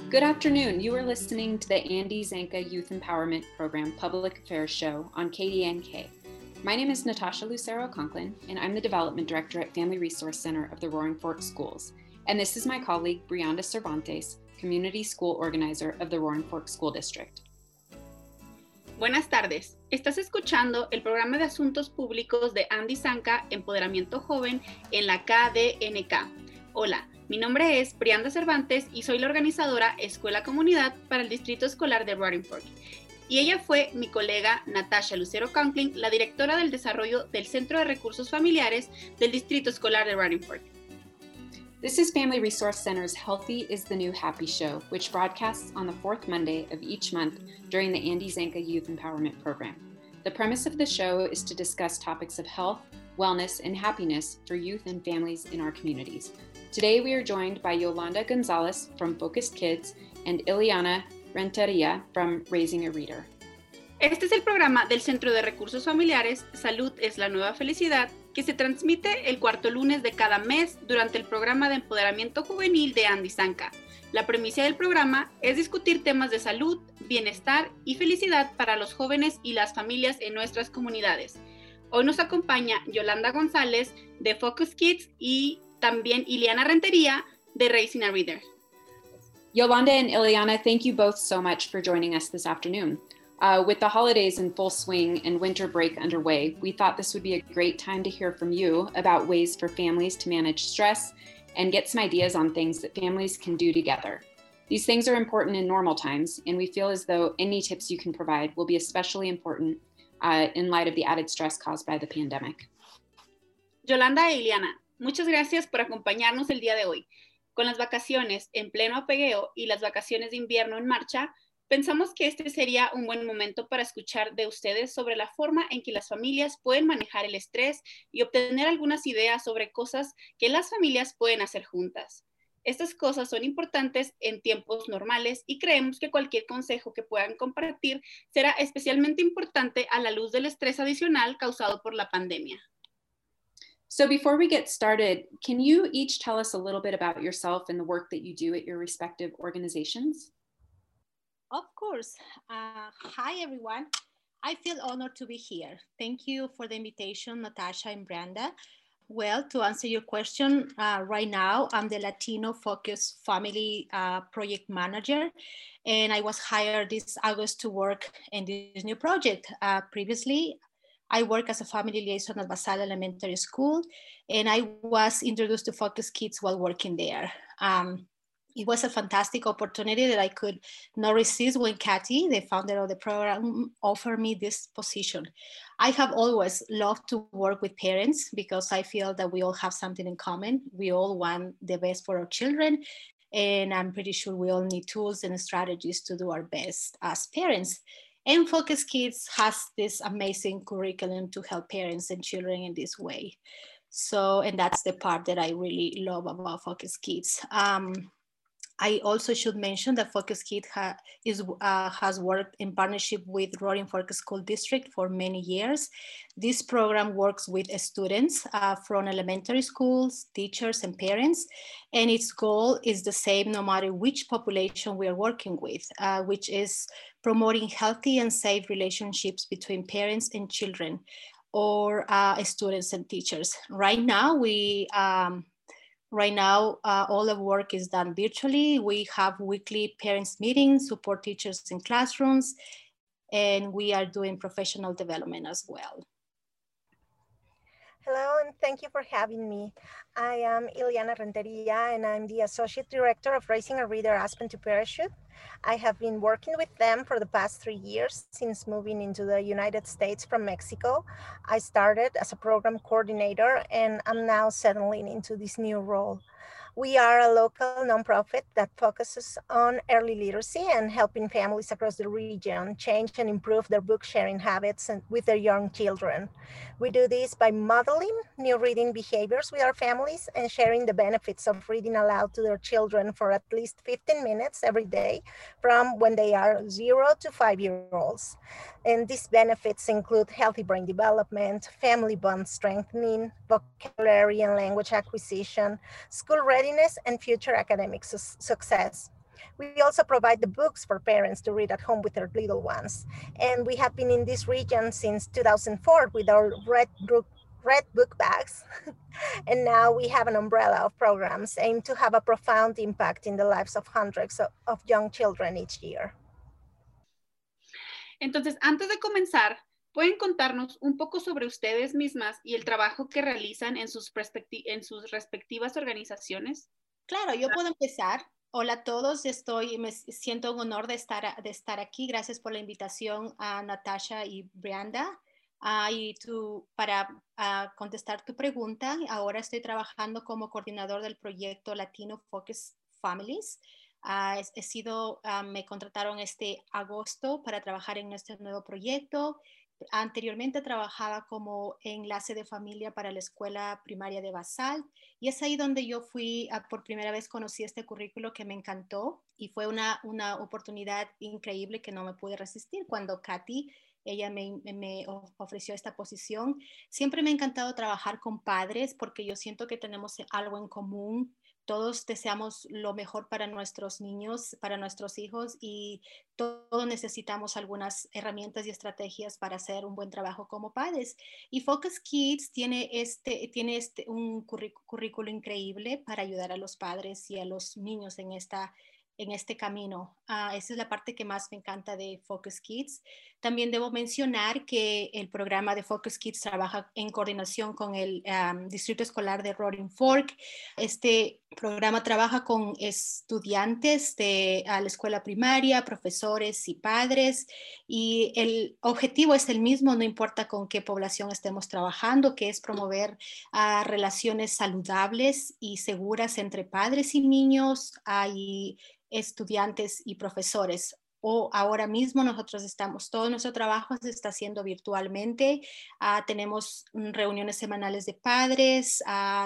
Good afternoon. You are listening to the Andy Zanka Youth Empowerment Program Public Affairs Show on KDNK. My name is Natasha Lucero Conklin, and I'm the Development Director at Family Resource Center of the Roaring Fork Schools. And this is my colleague, Brianda Cervantes, Community School Organizer of the Roaring Fork School District. Buenas tardes. Estás escuchando el programa de asuntos públicos de Andy Zanka, Empoderamiento Joven en la KDNK. Hola, mi nombre es Brianda Cervantes y soy la organizadora Escuela Comunidad para el Distrito Escolar de Roaring Fork. Y ella fue mi colega Natasha Lucero Conklin, la directora del desarrollo del Centro de Recursos Familiares del Distrito Escolar de Roaring Fork. This is Family Resource Center's Healthy is the New Happy Show, which broadcasts on the fourth Monday of each month during the Andy Zanka Youth Empowerment Program. The premise of the show is to discuss topics of health, wellness, and happiness for youth and families in our communities. Today we are joined by Yolanda Gonzalez from Focused Kids and Ileana Renteria from Raising a Reader. Este es el programa del Centro de Recursos Familiares Salud es la Nueva Felicidad, que se transmite el cuarto lunes de cada mes durante el programa de empoderamiento juvenil de Andy Zanka. La premisa del programa es discutir temas de salud, bienestar y felicidad para los jóvenes y las familias en nuestras comunidades. Hoy nos acompaña Yolanda González de Focus Kids y también Ileana Rentería de Raising a Reader. Yolanda and Ileana, thank you both so much for joining us this afternoon. With the holidays in full swing and winter break underway, we thought this would be a great time to hear from you about ways for families to manage stress and get some ideas on things that families can do together. These things are important in normal times, and we feel as though any tips you can provide will be especially important in light of the added stress caused by the pandemic. Yolanda e Ileana, muchas gracias por acompañarnos el día de hoy. Con las vacaciones en pleno apogeo y las vacaciones de invierno en marcha, pensamos que este sería un buen momento para escuchar de ustedes sobre la forma en que las familias pueden manejar el estrés y obtener algunas ideas sobre cosas que las familias pueden hacer juntas. Estas cosas son importantes en tiempos normales y creemos que cualquier consejo que puedan compartir será especialmente importante a la luz del estrés adicional causado por la pandemia. So before we get started, can you each tell us a little bit about yourself and the work that you do at your respective organizations? Of course. Hi, everyone. I feel honored to be here. Thank you for the invitation, Natasha and Brenda. Well, to answer your question, right now, I'm the Latino Focused Family Project Manager, and I was hired this August to work in this new project. Previously, I work as a family liaison at Basal Elementary School, and I was introduced to Focus Kids while working there. It was a fantastic opportunity that I could not resist when Kathy, the founder of the program, offered me this position. I have always loved to work with parents because I feel that we all have something in common. We all want the best for our children, and I'm pretty sure we all need tools and strategies to do our best as parents. And Focus Kids has this amazing curriculum to help parents and children in this way. So, and that's the part that I really love about Focus Kids. I also should mention that Focus Kids has worked in partnership with Roaring Fork School District for many years. This program works with students from elementary schools, teachers, and parents. And its goal is the same no matter which population we are working with, which is promoting healthy and safe relationships between parents and children or students and teachers. Right now, all the work is done virtually. We have weekly parents meetings, support teachers in classrooms, and we are doing professional development as well. Hello, and thank you for having me. I am Ileana Renteria, and I'm the Associate Director of Raising a Reader Aspen to Parachute. I have been working with them for the past 3 years since moving into the United States from Mexico. I started as a program coordinator, and I'm now settling into this new role. We are a local nonprofit that focuses on early literacy and helping families across the region change and improve their book sharing habits with their young children. We do this by modeling new reading behaviors with our families and sharing the benefits of reading aloud to their children for at least 15 minutes every day from when they are 0 to 5-year-olds. And these benefits include healthy brain development, family bond strengthening, vocabulary and language acquisition, school readiness, and future academic success. We also provide the books for parents to read at home with their little ones. And we have been in this region since 2004 with our Red Book bags. And now we have an umbrella of programs aimed to have a profound impact in the lives of hundreds of young children each year. Entonces, antes de comenzar, ¿pueden contarnos un poco sobre ustedes mismas y el trabajo que realizan en sus respectivas organizaciones? Claro, yo puedo empezar. Hola a todos, me siento un honor de estar aquí. Gracias por la invitación a Natasha y Brianda. Para contestar tu pregunta, ahora estoy trabajando como coordinador del proyecto Latino Focus Families. Me contrataron este agosto para trabajar en este nuevo proyecto. Anteriormente trabajaba como enlace de familia para la escuela primaria de Basalt y es ahí donde yo por primera vez conocí este currículo que me encantó y fue una oportunidad increíble que no me pude resistir cuando Katy, ella me ofreció esta posición. Siempre me ha encantado trabajar con padres porque yo siento que tenemos algo en común. Todos deseamos lo mejor para nuestros niños, para nuestros hijos y todos necesitamos algunas herramientas y estrategias para hacer un buen trabajo como padres. Y Focus Kids tiene un currículo increíble para ayudar a los padres y a los niños en este camino. Esa es la parte que más me encanta de Focus Kids. También debo mencionar que el programa de Focus Kids trabaja en coordinación con el Distrito Escolar de Roaring Fork. Este programa trabaja con estudiantes de la escuela primaria, profesores y padres, y el objetivo es el mismo, no importa con qué población estemos trabajando, que es promover relaciones saludables y seguras entre padres y niños, y estudiantes y profesores. Ahora mismo todo nuestro trabajo se está haciendo virtualmente. Tenemos reuniones semanales de padres,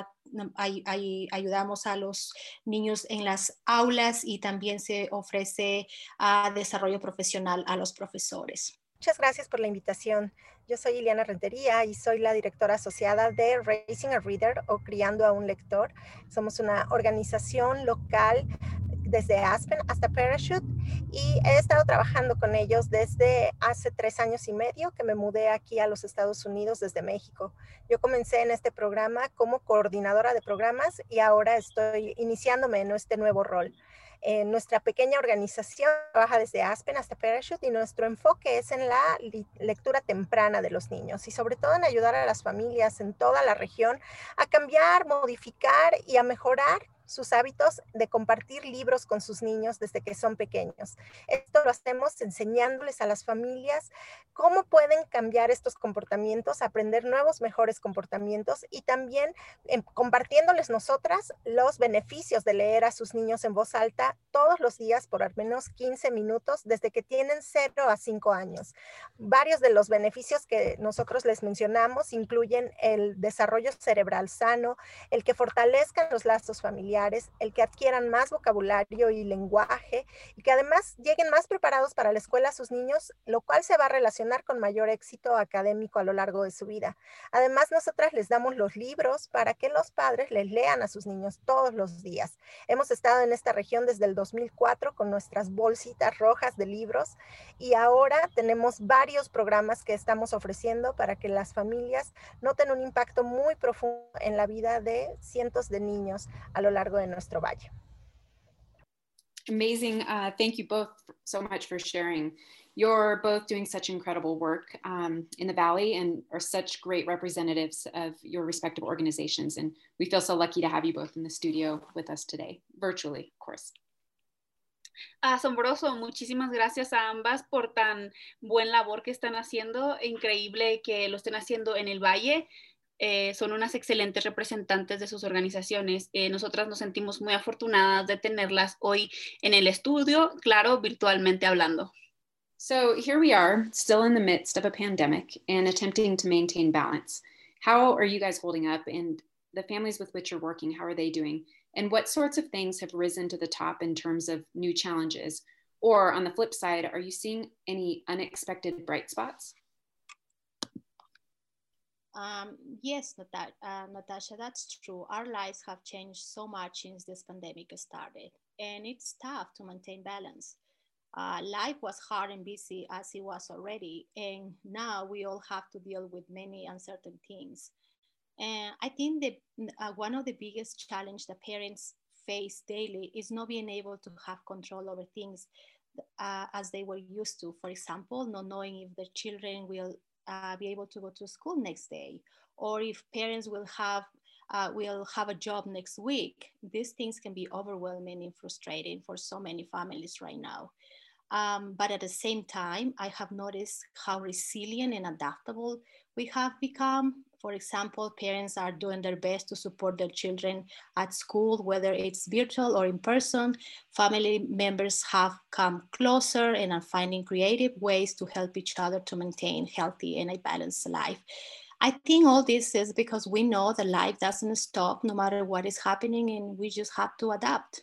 ayudamos a los niños en las aulas y también se ofrece desarrollo profesional a los profesores. Muchas gracias por la invitación. Yo soy Ileana Rentería y soy la directora asociada de Raising a Reader o Criando a un Lector. Somos una organización local desde Aspen hasta Parachute y he estado trabajando con ellos desde hace 3 años y medio que me mudé aquí a los Estados Unidos desde México. Yo comencé en este programa como coordinadora de programas y ahora estoy iniciándome en este nuevo rol. Nuestra pequeña organización trabaja desde Aspen hasta Parachute y nuestro enfoque es en la lectura temprana de los niños y sobre todo en ayudar a las familias en toda la región a cambiar, modificar y a mejorar sus hábitos de compartir libros con sus niños desde que son pequeños. Esto lo hacemos enseñándoles a las familias cómo pueden cambiar estos comportamientos, aprender nuevos, mejores comportamientos y también compartiéndoles nosotras los beneficios de leer a sus niños en voz alta todos los días por al menos 15 minutos desde que tienen 0 a 5 años. Varios de los beneficios que nosotros les mencionamos incluyen el desarrollo cerebral sano, el que fortalezcan los lazos familiares, el que adquieran más vocabulario y lenguaje y que además lleguen más preparados para la escuela a sus niños, lo cual se va a relacionar con mayor éxito académico a lo largo de su vida. Además, nosotras les damos los libros para que los padres les lean a sus niños todos los días. Hemos estado en esta región desde el 2004 con nuestras bolsitas rojas de libros y ahora tenemos varios programas que estamos ofreciendo para que las familias noten un impacto muy profundo en la vida de cientos de niños a lo largo de nuestro valle. Amazing. Thank you both so much for sharing. You're both doing such incredible work in the Valley and are such great representatives of your respective organizations. And we feel so lucky to have you both in the studio with us today, virtually, of course. Asombroso, muchísimas gracias a ambas por tan buen labor que están haciendo. Increíble que lo estén haciendo en el Valle. Son unas excelentes representantes de sus organizaciones. Nosotras nos sentimos muy afortunadas de tenerlas hoy en el estudio, claro, virtualmente hablando. So here we are, still in the midst of a pandemic and attempting to maintain balance. How are you guys holding up, and the families with which you're working, how are they doing? And what sorts of things have risen to the top in terms of new challenges? Or on the flip side, are you seeing any unexpected bright spots? Yes, Natasha, that's true. Our lives have changed so much since this pandemic started. and it's tough to maintain balance. Life was hard and busy as it was already, and now we all have to deal with many uncertain things. And I think that one of the biggest challenge that parents face daily is not being able to have control over things as they were used to. For example, not knowing if their children will be able to go to school next day, or if parents will have a job next week. These things can be overwhelming and frustrating for so many families right now. But at the same time, I have noticed how resilient and adaptable we have become. For example, parents are doing their best to support their children at school, whether it's virtual or in person. Family members have come closer and are finding creative ways to help each other to maintain healthy and a balanced life. I think all this is because we know that life doesn't stop no matter what is happening, and we just have to adapt.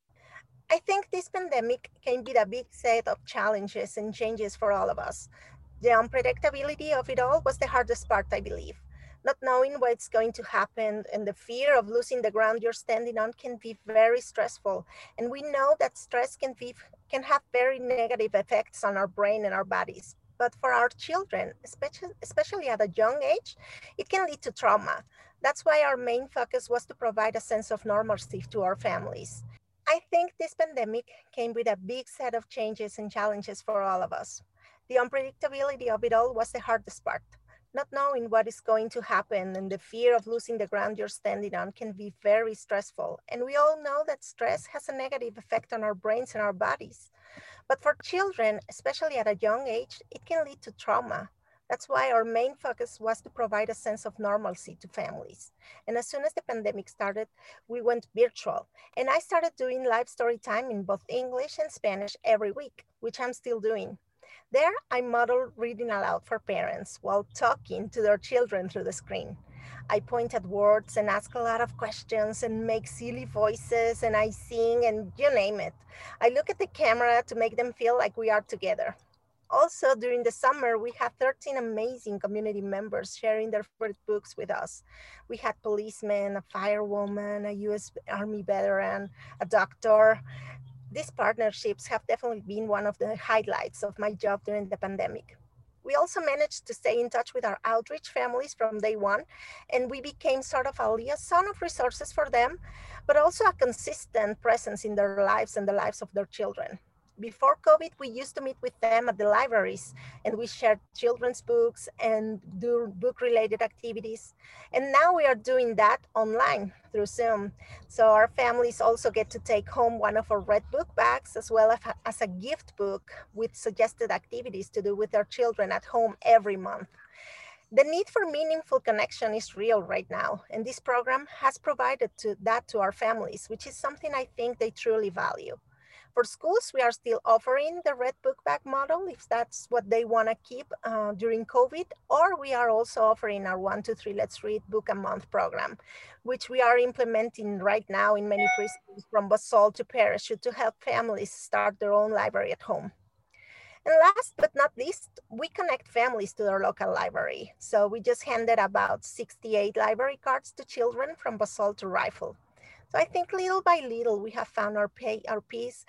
I think this pandemic came with a big set of challenges and changes for all of us. The unpredictability of it all was the hardest part, I believe. Not knowing what's going to happen and the fear of losing the ground you're standing on can be very stressful. And we know that stress can have very negative effects on our brain and our bodies. But for our children, especially at a young age, it can lead to trauma. That's why our main focus was to provide a sense of normalcy to our families. I think this pandemic came with a big set of changes and challenges for all of us. The unpredictability of it all was the hardest part. Not knowing what is going to happen and the fear of losing the ground you're standing on can be very stressful. And we all know that stress has a negative effect on our brains and our bodies. But for children, especially at a young age, it can lead to trauma. That's why our main focus was to provide a sense of normalcy to families. And as soon as the pandemic started, we went virtual. And I started doing live story time in both English and Spanish every week, which I'm still doing. There, I model reading aloud for parents while talking to their children through the screen. I point at words and ask a lot of questions and make silly voices, and I sing, and you name it. I look at the camera to make them feel like we are together. Also, during the summer, we had 13 amazing community members sharing their favorite books with us. We had policemen, a firewoman, a US Army veteran, a doctor. These partnerships have definitely been one of the highlights of my job during the pandemic. We also managed to stay in touch with our outreach families from day one, and we became sort of a liaison of resources for them, but also a consistent presence in their lives and the lives of their children. Before COVID, we used to meet with them at the libraries, and we shared children's books and do book-related activities. And now we are doing that online through Zoom. So our families also get to take home one of our red book bags as well as a gift book with suggested activities to do with their children at home every month. The need for meaningful connection is real right now, and this program has provided that to our families, which is something I think they truly value. For schools, we are still offering the Red Book Bag model if that's what they want to keep during COVID, or we are also offering our 1, 2, 3, Let's Read Book a Month program, which we are implementing right now in many preschools from Basalt to Parachute to help families start their own library at home. And last but not least, we connect families to their local library. So we just handed about 68 library cards to children from Basalt to Rifle. So I think little by little, we have found our pace,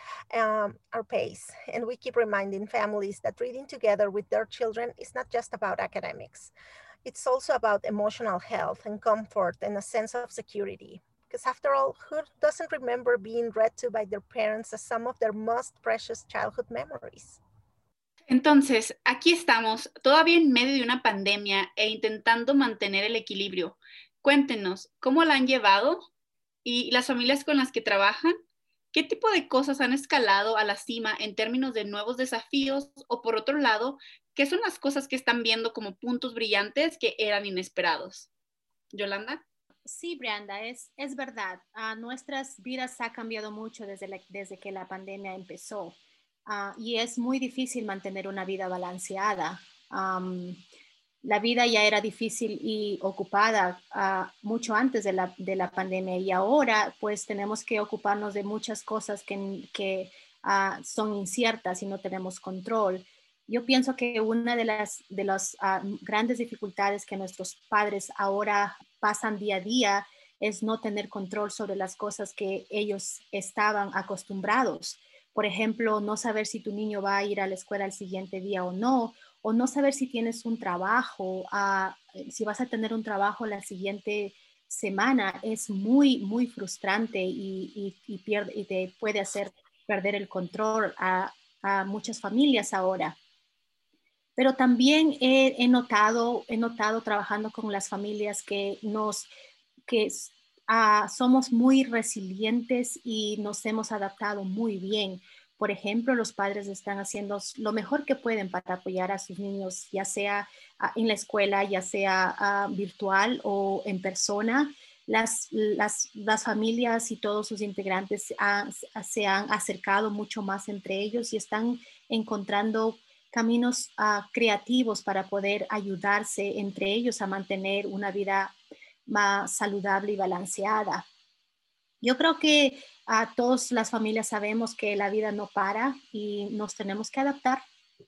and we keep reminding families that reading together with their children is not just about academics. It's also about emotional health and comfort and a sense of security. Because after all, who doesn't remember being read to by their parents as some of their most precious childhood memories? Entonces, aquí estamos, todavía en medio de una pandemia e intentando mantener el equilibrio. Cuéntenos, ¿cómo la han llevado? ¿Y las familias con las que trabajan? ¿Qué tipo de cosas han escalado a la cima en términos de nuevos desafíos? O por otro lado, ¿qué son las cosas que están viendo como puntos brillantes que eran inesperados? Yolanda. Sí, Brianda, es verdad. Nuestras vidas ha cambiado mucho desde que la pandemia empezó. Y es muy difícil mantener una vida balanceada. La vida ya era difícil y ocupada mucho antes de la pandemia, y ahora pues tenemos que ocuparnos de muchas cosas que son inciertas y no tenemos control. Yo pienso que una de las grandes dificultades que nuestros padres ahora pasan día a día es no tener control sobre las cosas que ellos estaban acostumbrados. Por ejemplo, no saber si tu niño va a ir a la escuela el siguiente día o no saber si tienes un trabajo, si vas a tener un trabajo la siguiente semana, es muy, muy frustrante y te puede hacer perder el control a muchas familias ahora. Pero también he notado trabajando con las familias que somos muy resilientes y nos hemos adaptado muy bien. Por ejemplo, los padres están haciendo lo mejor que pueden para apoyar a sus niños, ya sea en la escuela, ya sea virtual o en persona. Las familias y todos sus integrantes se han acercado mucho más entre ellos y están encontrando caminos creativos para poder ayudarse entre ellos a mantener una vida más saludable y balanceada. Yo creo que todas las familias sabemos que la vida no para y nos tenemos que adaptar.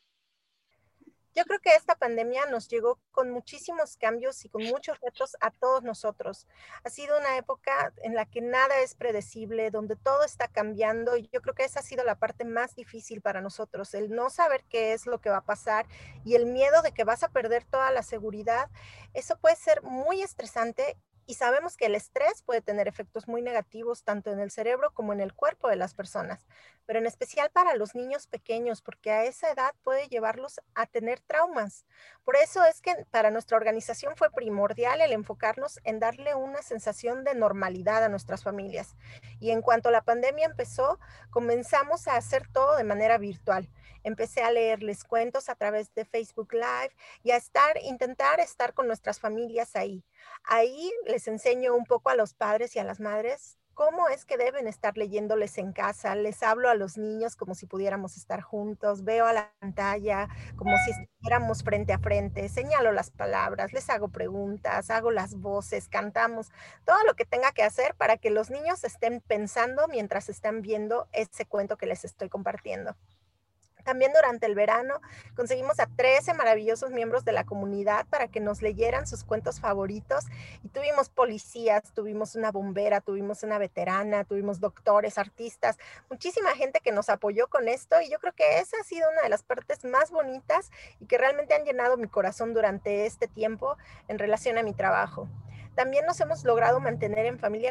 Yo creo que esta pandemia nos llegó con muchísimos cambios y con muchos retos a todos nosotros. Ha sido una época en la que nada es predecible, donde todo está cambiando y yo creo que esa ha sido la parte más difícil para nosotros, el no saber qué es lo que va a pasar y el miedo de que vas a perder toda la seguridad. Eso puede ser muy estresante. Y sabemos que el estrés puede tener efectos muy negativos tanto en el cerebro como en el cuerpo de las personas, pero en especial para los niños pequeños, porque a esa edad puede llevarlos a tener traumas. Por eso es que para nuestra organización fue primordial el enfocarnos en darle una sensación de normalidad a nuestras familias. Y en cuanto la pandemia empezó, comenzamos a hacer todo de manera virtual. Empecé a leerles cuentos a través de Facebook Live y a intentar estar con nuestras familias ahí. Ahí les enseño un poco a los padres y a las madres cómo es que deben estar leyéndoles en casa. Les hablo a los niños como si pudiéramos estar juntos, veo a la pantalla como si estuviéramos frente a frente, señalo las palabras, les hago preguntas, hago las voces, cantamos, todo lo que tenga que hacer para que los niños estén pensando mientras están viendo ese cuento que les estoy compartiendo. También durante el verano conseguimos a 13 maravillosos miembros de la comunidad para que nos leyeran sus cuentos favoritos y tuvimos policías, tuvimos una bombera, tuvimos una veterana, tuvimos doctores, artistas, muchísima gente que nos apoyó con esto y yo creo que esa ha sido una de las partes más bonitas y que realmente han llenado mi corazón durante este tiempo en relación a mi trabajo. También nos hemos logrado mantener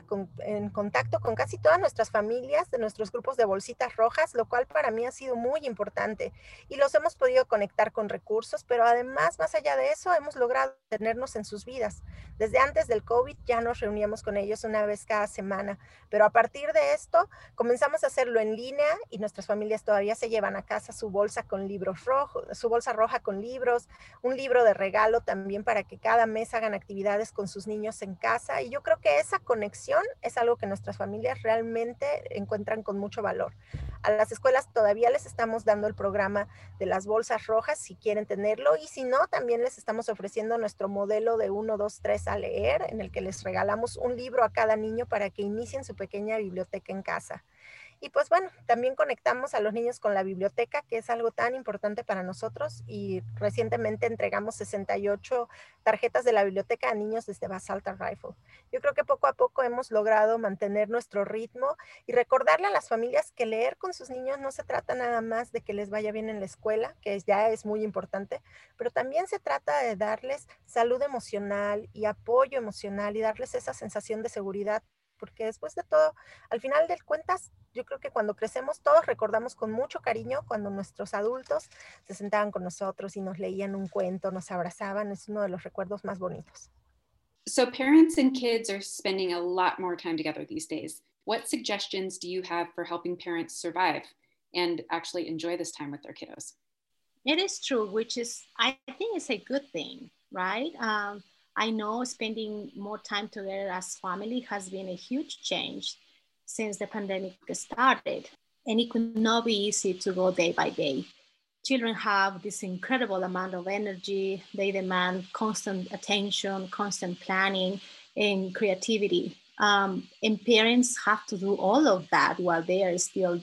en contacto con casi todas nuestras familias de nuestros grupos de bolsitas rojas, lo cual para mí ha sido muy importante. Y los hemos podido conectar con recursos, pero además, más allá de eso, hemos logrado tenernos en sus vidas. Desde antes del COVID ya nos reuníamos con ellos una vez cada semana, pero a partir de esto comenzamos a hacerlo en línea y nuestras familias todavía se llevan a casa su bolsa con libros rojos, su bolsa roja con libros, un libro de regalo también para que cada mes hagan actividades con sus niños en casa y yo creo que esa conexión es algo que nuestras familias realmente encuentran con mucho valor. A las escuelas todavía les estamos dando el programa de las bolsas rojas si quieren tenerlo y si no, también les estamos ofreciendo nuestro modelo de 1, 2, 3 a leer en el que les regalamos un libro a cada niño para que inicien su pequeña biblioteca en casa. Y pues bueno, también conectamos a los niños con la biblioteca, que es algo tan importante para nosotros. Y recientemente entregamos 68 tarjetas de la biblioteca a niños desde Basalt Rifle. Yo creo que poco a poco hemos logrado mantener nuestro ritmo y recordarle a las familias que leer con sus niños no se trata nada más de que les vaya bien en la escuela, que ya es muy importante, pero también se trata de darles salud emocional y apoyo emocional y darles esa sensación de seguridad. Porque después de todo, al final de cuentas, yo creo que cuando crecemos todos recordamos con mucho cariño cuando nuestros adultos se sentaban con nosotros y nos leían un cuento, nos abrazaban. Es uno de los recuerdos más bonitos. So parents and kids are spending a lot more time together these days. What suggestions do you have for helping parents survive and actually enjoy this time with their kiddos? It is true, which is, I think it's a good thing, right? I know spending more time together as family has been a huge change since the pandemic started. And it could not be easy to go day by day. Children have this incredible amount of energy. They demand constant attention, constant planning, and creativity. And parents have to do all of that while they are still,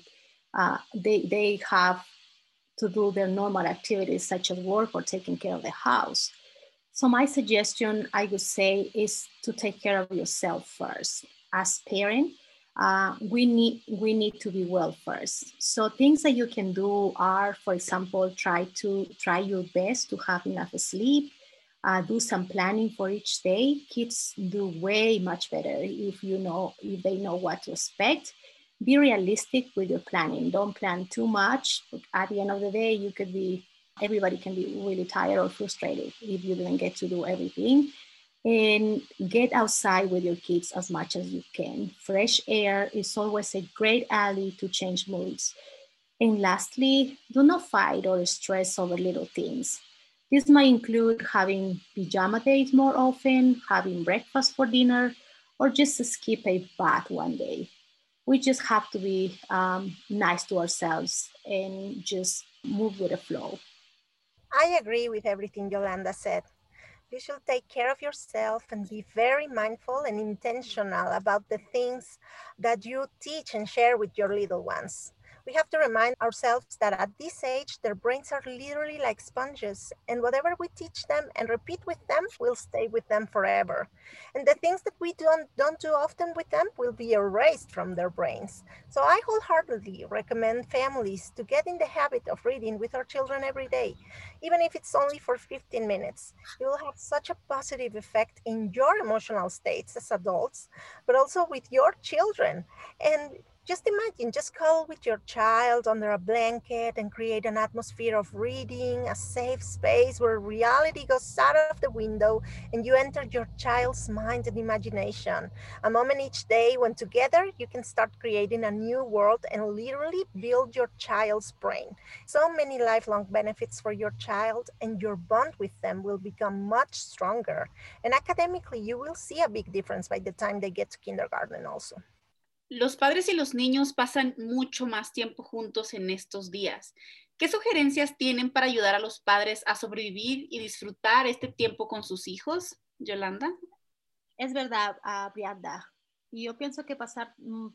they have to do their normal activities such as work or taking care of the house. So my suggestion, I would say, is to take care of yourself first. As parent, we need to be well first. So things that you can do are, for example, try your best to have enough sleep. Do some planning for each day. Kids do way much better if they know what to expect. Be realistic with your planning. Don't plan too much. At the end of the day, everybody can be really tired or frustrated if you didn't get to do everything. And get outside with your kids as much as you can. Fresh air is always a great ally to change moods. And lastly, do not fight or stress over little things. This might include having pajama days more often, having breakfast for dinner, or just skip a bath one day. We just have to be nice to ourselves and just move with the flow. I agree with everything Yolanda said. You should take care of yourself and be very mindful and intentional about the things that you teach and share with your little ones. We have to remind ourselves that at this age, their brains are literally like sponges, and whatever we teach them and repeat with them will stay with them forever. And the things that we don't do often with them will be erased from their brains. So I wholeheartedly recommend families to get in the habit of reading with our children every day, even if it's only for 15 minutes. It will have such a positive effect in your emotional states as adults, but also with your children. And just imagine, just cuddle with your child under a blanket and create an atmosphere of reading, a safe space where reality goes out of the window and you enter your child's mind and imagination. A moment each day when together you can start creating a new world and literally build your child's brain. So many lifelong benefits for your child, and your bond with them will become much stronger. And academically, you will see a big difference by the time they get to kindergarten also. Los padres y los niños pasan mucho más tiempo juntos en estos días. ¿Qué sugerencias tienen para ayudar a los padres a sobrevivir y disfrutar este tiempo con sus hijos? Yolanda. Es verdad, Brianda. Y yo pienso que pasar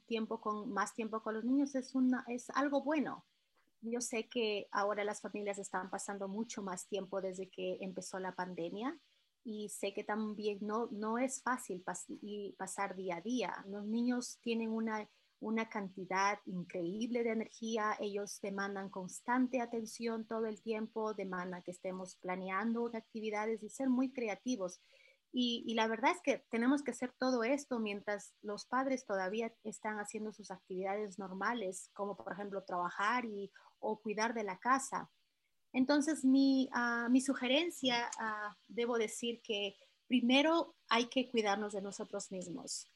más tiempo con los niños es algo bueno. Yo sé que ahora las familias están pasando mucho más tiempo desde que empezó la pandemia, y sé que también no es fácil pasar día a día. Los niños tienen una cantidad increíble de energía, ellos demandan constante atención todo el tiempo, demandan que estemos planeando actividades y ser muy creativos. Y la verdad es que tenemos que hacer todo esto mientras los padres todavía están haciendo sus actividades normales, como por ejemplo trabajar o cuidar de la casa. Entonces, mi sugerencia, debo decir que primero hay que cuidarnos de nosotros mismos.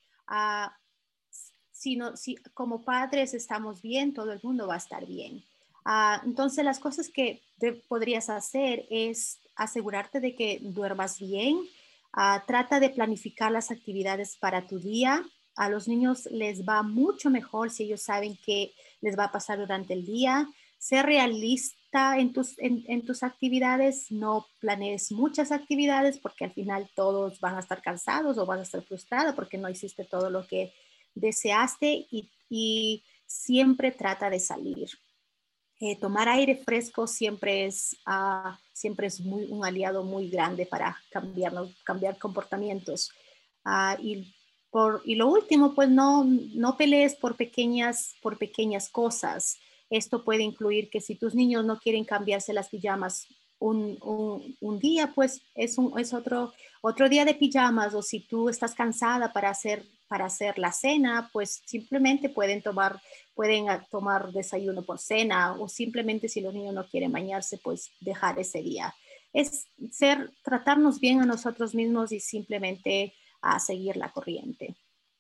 Si como padres estamos bien, todo el mundo va a estar bien. Entonces, las cosas que podrías hacer es asegurarte de que duermas bien. Trata de planificar las actividades para tu día. A los niños les va mucho mejor si ellos saben qué les va a pasar durante el día. Ser realista en tus actividades, no planees muchas actividades porque al final todos van a estar cansados o van a estar frustrados porque no hiciste todo lo que deseaste, y siempre trata de salir. Tomar aire fresco siempre es un aliado muy grande para cambiar comportamientos. Y lo último, pues no pelees por pequeñas cosas. Esto puede incluir que si tus niños no quieren cambiarse las pijamas un día, pues es otro día de pijamas, o si tú estás cansada para hacer la cena, pues simplemente pueden tomar desayuno por cena, o simplemente si los niños no quieren bañarse, pues dejar ese día. Es tratarnos bien a nosotros mismos y simplemente seguir la corriente.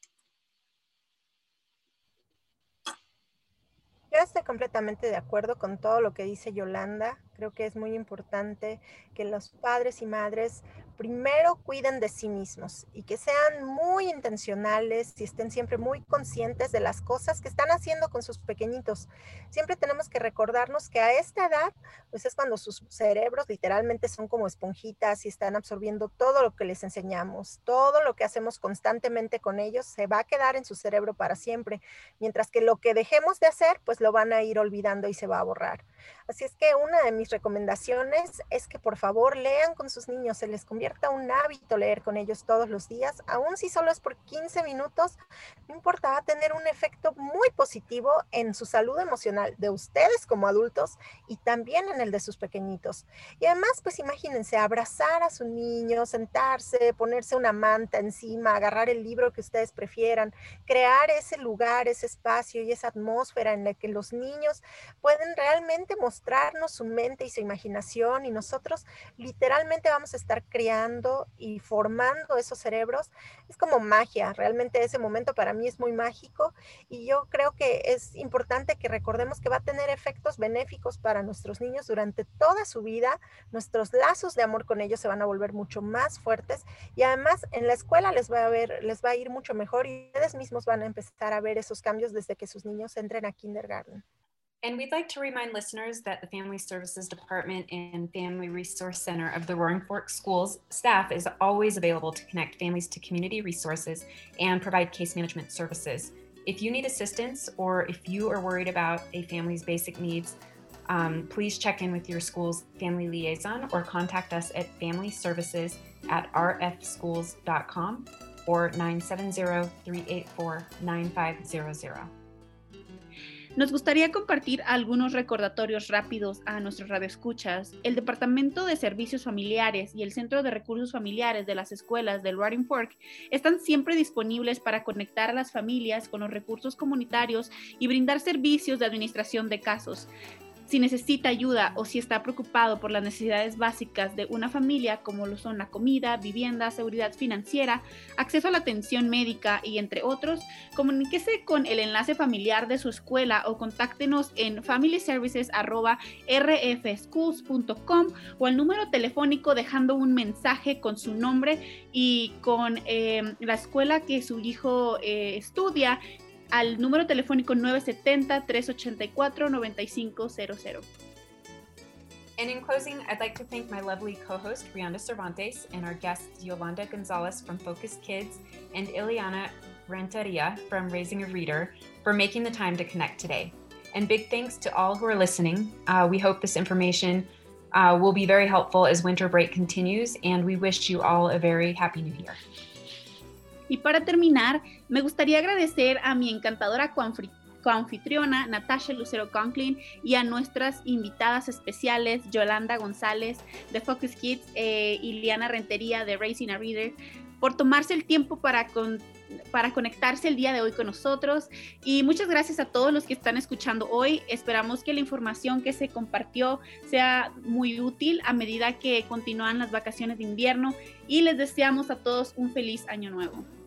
Yo estoy completamente de acuerdo con todo lo que dice Yolanda. Creo que es muy importante que los padres y madres primero cuiden de sí mismos y que sean muy intencionales y estén siempre muy conscientes de las cosas que están haciendo con sus pequeñitos. Siempre tenemos que recordarnos que a esta edad, pues es cuando sus cerebros literalmente son como esponjitas y están absorbiendo todo lo que les enseñamos. Todo lo que hacemos constantemente con ellos se va a quedar en su cerebro para siempre, mientras que lo que dejemos de hacer, pues lo van a ir olvidando y se va a borrar. Así es que una de mis recomendaciones es que por favor lean con sus niños, se les convierte convierta un hábito leer con ellos todos los días, aun si solo es por 15 minutos, no importa, va a tener un efecto muy positivo en su salud emocional de ustedes como adultos y también en el de sus pequeñitos. Y además, pues imagínense, abrazar a su niño, sentarse, ponerse una manta encima, agarrar el libro que ustedes prefieran, crear ese lugar, ese espacio y esa atmósfera en la que los niños pueden realmente mostrarnos su mente y su imaginación, y nosotros literalmente vamos a estar creando y formando esos cerebros. Es como magia, realmente ese momento para mí es muy mágico, y yo creo que es importante que recordemos que va a tener efectos benéficos para nuestros niños durante toda su vida. Nuestros lazos de amor con ellos se van a volver mucho más fuertes, y además en la escuela les va a ir mucho mejor, y ustedes mismos van a empezar a ver esos cambios desde que sus niños entren a kindergarten. And we'd like to remind listeners that the Family Services Department and Family Resource Center of the Roaring Fork Schools staff is always available to connect families to community resources and provide case management services. If you need assistance, or if you are worried about a family's basic needs, please check in with your school's family liaison or contact us at familyservices@rfschools.com or 970-384-9500. Nos gustaría compartir algunos recordatorios rápidos a nuestros radioescuchas. El Departamento de Servicios Familiares y el Centro de Recursos Familiares de las escuelas del Roaring Fork están siempre disponibles para conectar a las familias con los recursos comunitarios y brindar servicios de administración de casos. Si necesita ayuda o si está preocupado por las necesidades básicas de una familia, como lo son la comida, vivienda, seguridad financiera, acceso a la atención médica y entre otros, comuníquese con el enlace familiar de su escuela o contáctenos en familyservices@rfschools.com o al número telefónico dejando un mensaje con su nombre y con la escuela que su hijo estudia, al número telefónico 970-384-9500. And in closing, I'd like to thank my lovely co-host, Brianda Cervantes, and our guests, Yolanda Gonzalez from Focus Kids and Ileana Renteria from Raising a Reader, for making the time to connect today. And big thanks to all who are listening. We hope this information will be very helpful as winter break continues, and we wish you all a very happy new year. Y para terminar, me gustaría agradecer a mi encantadora coanfitriona Natasha Lucero Conklin y a nuestras invitadas especiales Yolanda González de Focus Kids y Ileana Rentería de Raising a Reader por tomarse el tiempo para conectarse el día de hoy con nosotros. Y muchas gracias a todos los que están escuchando hoy. Esperamos que la información que se compartió sea muy útil a medida que continúan las vacaciones de invierno, y les deseamos a todos un feliz año nuevo.